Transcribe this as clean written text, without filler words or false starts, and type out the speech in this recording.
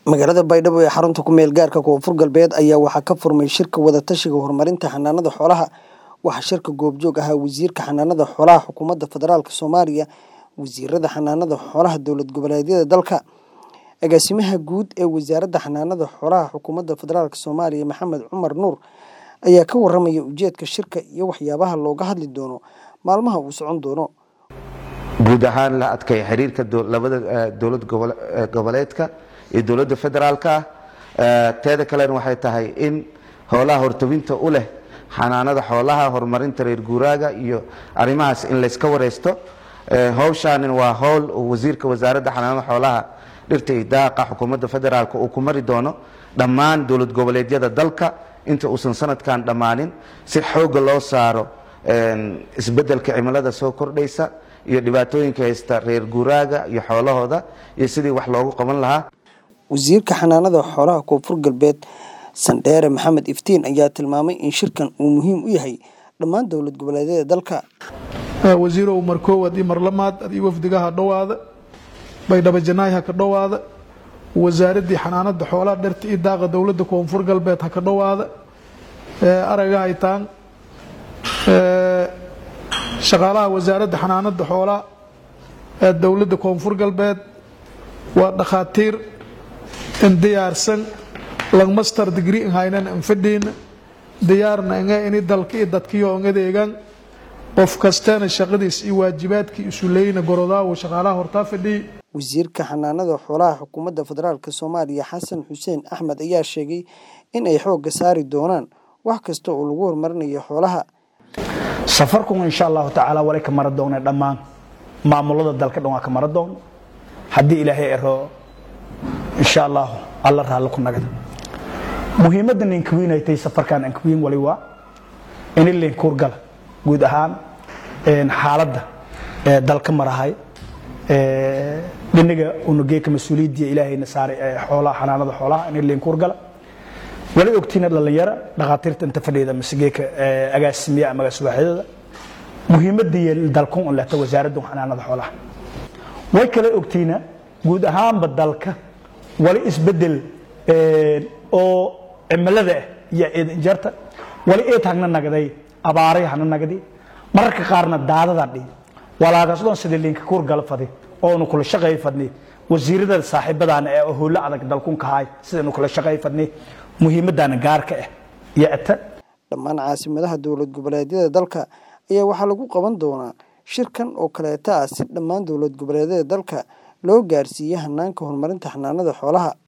magaalada Baydhabo ee xarunta ku meel gaarka Koonfur Galbeed ayaa waxa ka furmay shirka wada tashiga horumarinta xanaanada xoolaha. Waxa shirka goobjoog ahaa wasiirka xanaanada xoolaha xukuumadda federaalka Soomaaliya, wasiirada xanaanada xoolaha dowlad goboleedyada dalka, agaasimaha guud ee wasaaradda xanaanada xoolaha xukuumadda federaalka Soomaaliya Maxamed Cumar Nuur ayaa ka warramay ujeedka shirka iyo waxyaabaha looga hadli doono maalmaha uu socon doono. guud ahaan la adkay xiriirka labada dowlad goboleedka iyo dowladda federaalka teeda kale waxay tahay in howlaha hortobinta u leh xanaanada xoolaha horumarinta reer guuraaga iyo arimahaas in la iska wareysto. hawshan waa hawl wasiirka wasaaradda xanaanada xoolaha dhirta iyo daaqa xukuumadda federaalka uu ku mari doono dhammaan dowlad goboleedyada dalka inta uusan sanadkan dhammaanin si xoogga loo saaro isbeddelka cimilada soo kordhaysa iyo dhibaatooyinka haysta reer guuraaga iyo xoolahooda iyo sidii wax loogu qaban lahaa. wasiirka xanaanada xoolaha Koonfur Galbeed Sandheere Maxamed Iftiin ayaa tilmaamay in shirkan uu muhiim u yahay dhammaan dowlad goboleedyada dalka. wasiirow markoowad iyo marlamaad iyo wafdigaha dhawaada Baydhabo Janaaha ka dhawaada wasaaradda xanaanada xoolaha dhirta iyo daaqa dowladda Koonfur Galbeed ka dhawaada araga haytaan shaqaalaha wasaaradda xanaanada xoolaha ee dowladda Koonfur Galbeed waa dhakhaatiir in diyaarsan lang master degree haynan fadhiina diyaarna in dalka iyo dadkiyo adeegan qof kastana shaqadiis iyo waajibaadkii isu leeyna gorodaawo shaqaalaha horta fadhi. wasiirka xanaanada xoolaha xukuumadda federaalka Soomaaliya Xasan Xuseen Axmed ayaa sheegay in ay xoog saari doonaan wax kasta oo lagu horumarinayo xoolaha. safarku insha Allah taala wali ka mar doona dhamaan maamulada dalka dhan waa ka mar doon hadii Ilaahay ero insha Allah alla raali ku nagad muhiimadda ninka weynaytay safarkan aan ku weyn wali waa in leen kurgal guud ahaan xaaladda dalka marahay dhinaga unugeeka mas'uuliyadda Ilaahayna saaray xoolaha xanaanada xoolaha in leen kurgal wali ogtiina dhalinyaro dhaqaatiirta inta fadhida mas'uuliyadka agaasimiya ama subaxyada muhiimadda dalka oo la wasaaradda xanaanada xoolaha way kala ogtiina guud ahaan dalka wali isbedel oo cimilada iyo jarta wali ay taagna nagaday abaaray hana nagadi mararka qaarna daadada dhig walaagas oo sidii linka kurgal fadhi oo kula shaqay fadni wasiirada saaxiibadana ee howlo adag dalkun ka hay sidoo kula shaqay fadni muhiimadana gaarka ah iyo ata dhammaan caasimadaha dowlad goboleedyada dalka ayaa waxa lagu qaban doonaa shirkan oo kaleeta si dhammaan dowlad goboleedyada dalka loo gaarsiiyo hanaanka horumarinta xanaanada xoolaha.